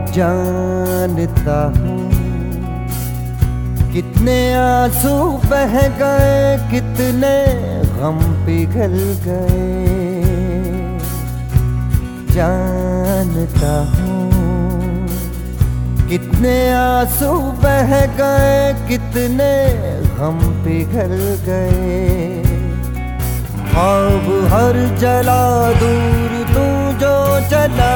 जानता हूँ कितने आंसू बह गए, कितने गम पिघल गए। जानता हूँ कितने आंसू बह गए, कितने गम पिघल गए। ख्वाब हर जला दूर तू जो चला,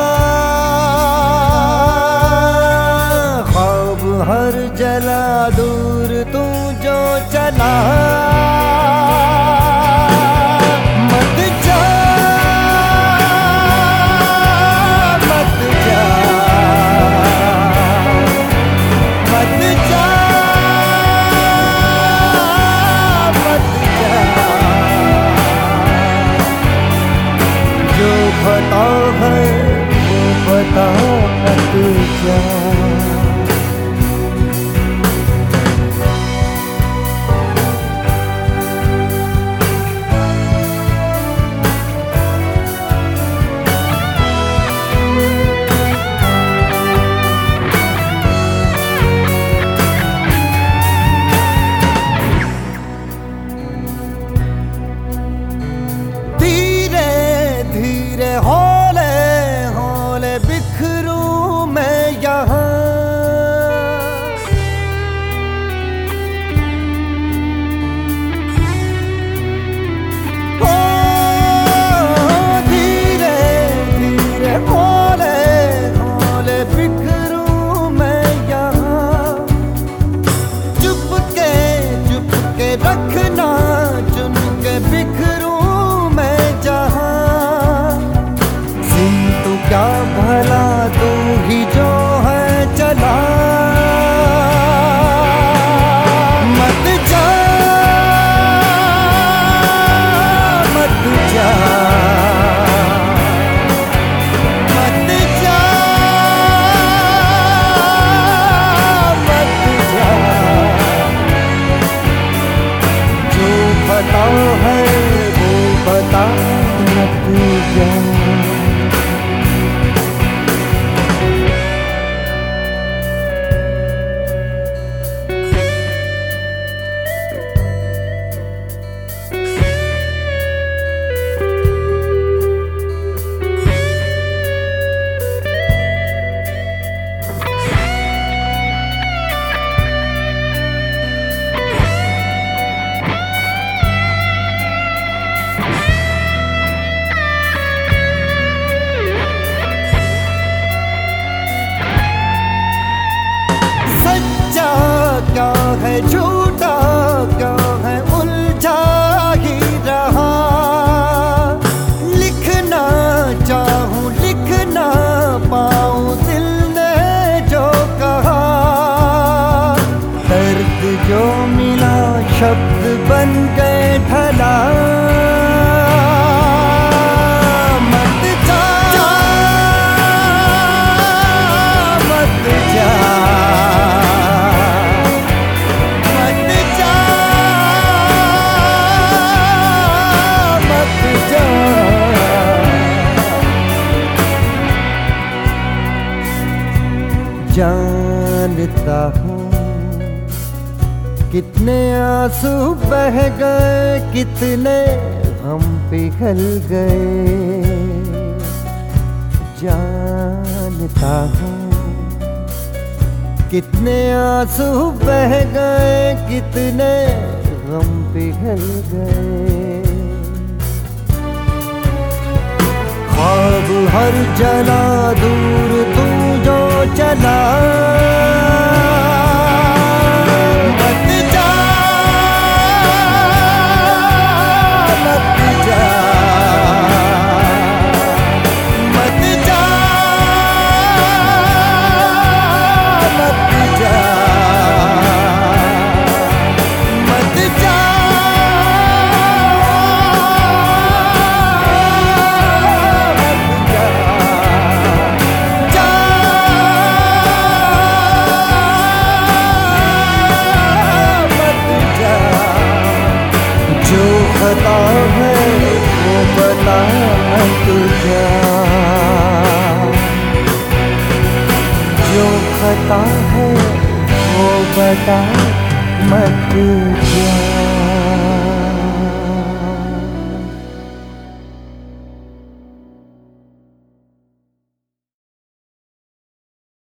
ख्वाब हर जला दूर तू जो चला। मत जा मत जा मत जा मत जा। जो पता है वो पता मत जा। हौले हौले बिखरूं मैं यहाँ, ओ धीरे धीरे हौले हौले बिखरूं मैं यहाँ। चुपके रखना चुन के बिखरूं मैं जहाँ। तू क्या भला तू ही जो है चला। मत जा मत जा मत जा मत जा। जो पता है वो पता मत जा। क्या है झूठा क्या है उलझा ही रहा। लिखना चाहूं लिख ना पाऊं दिल ने जो कहा। दर्द जो मिला शब्द बन गए ढला। मत जा मत जा जानता हूँ कितने आंसू बह गए, कितने गम पिघल गए। जानता हूँ कितने आंसू बह गए, कितने गम पिघल गए। ख्वाब हर जला दूर तू जो चला। मत जा मत जा मत जा मत जा मत जा। पता है वो पता मत जा। होता है वो बता मत जा।